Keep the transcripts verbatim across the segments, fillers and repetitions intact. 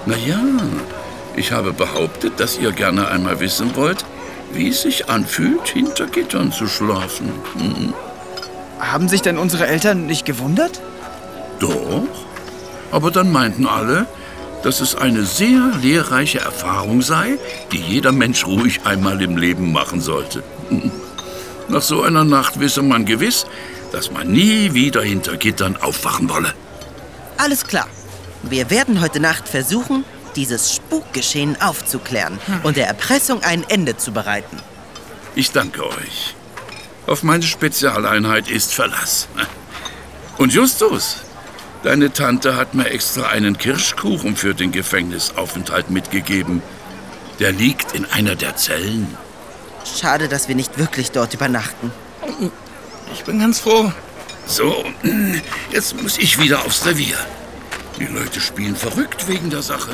Na ja, ich habe behauptet, dass ihr gerne einmal wissen wollt, wie es sich anfühlt, hinter Gittern zu schlafen. Mhm. Haben sich denn unsere Eltern nicht gewundert? Doch, aber dann meinten alle, dass es eine sehr lehrreiche Erfahrung sei, die jeder Mensch ruhig einmal im Leben machen sollte. Nach so einer Nacht wisse man gewiss, dass man nie wieder hinter Gittern aufwachen wolle. Alles klar. Wir werden heute Nacht versuchen, dieses Spukgeschehen aufzuklären hm. und der Erpressung ein Ende zu bereiten. Ich danke euch. Auf meine Spezialeinheit ist Verlass. Und Justus, deine Tante hat mir extra einen Kirschkuchen für den Gefängnisaufenthalt mitgegeben. Der liegt in einer der Zellen. Schade, dass wir nicht wirklich dort übernachten. Ich bin ganz froh. So, jetzt muss ich wieder aufs Revier. Die Leute spielen verrückt wegen der Sache.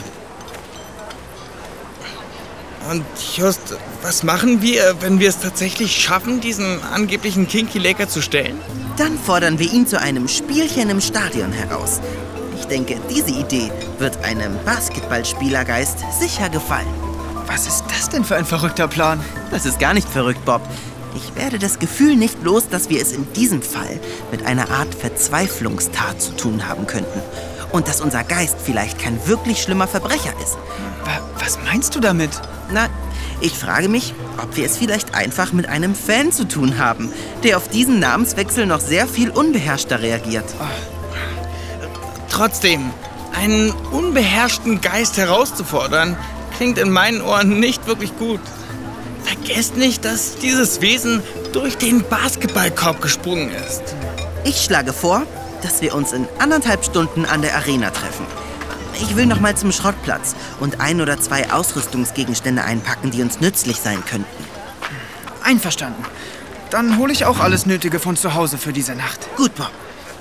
Und Just, was machen wir, wenn wir es tatsächlich schaffen, diesen angeblichen Kinky Laker zu stellen? Dann fordern wir ihn zu einem Spielchen im Stadion heraus. Ich denke, diese Idee wird einem Basketballspielergeist sicher gefallen. Was ist das denn für ein verrückter Plan? Das ist gar nicht verrückt, Bob. Ich werde das Gefühl nicht los, dass wir es in diesem Fall mit einer Art Verzweiflungstat zu tun haben könnten. Und dass unser Geist vielleicht kein wirklich schlimmer Verbrecher ist. Was meinst du damit? Na, ich frage mich, ob wir es vielleicht einfach mit einem Fan zu tun haben, der auf diesen Namenswechsel noch sehr viel unbeherrschter reagiert. Oh. Trotzdem, einen unbeherrschten Geist herauszufordern, klingt in meinen Ohren nicht wirklich gut. Vergesst nicht, dass dieses Wesen durch den Basketballkorb gesprungen ist. Ich schlage vor, dass wir uns in anderthalb Stunden an der Arena treffen. Ich will noch mal zum Schrottplatz und ein oder zwei Ausrüstungsgegenstände einpacken, die uns nützlich sein könnten. Einverstanden. Dann hole ich auch alles Nötige von zu Hause für diese Nacht. Gut, Bob.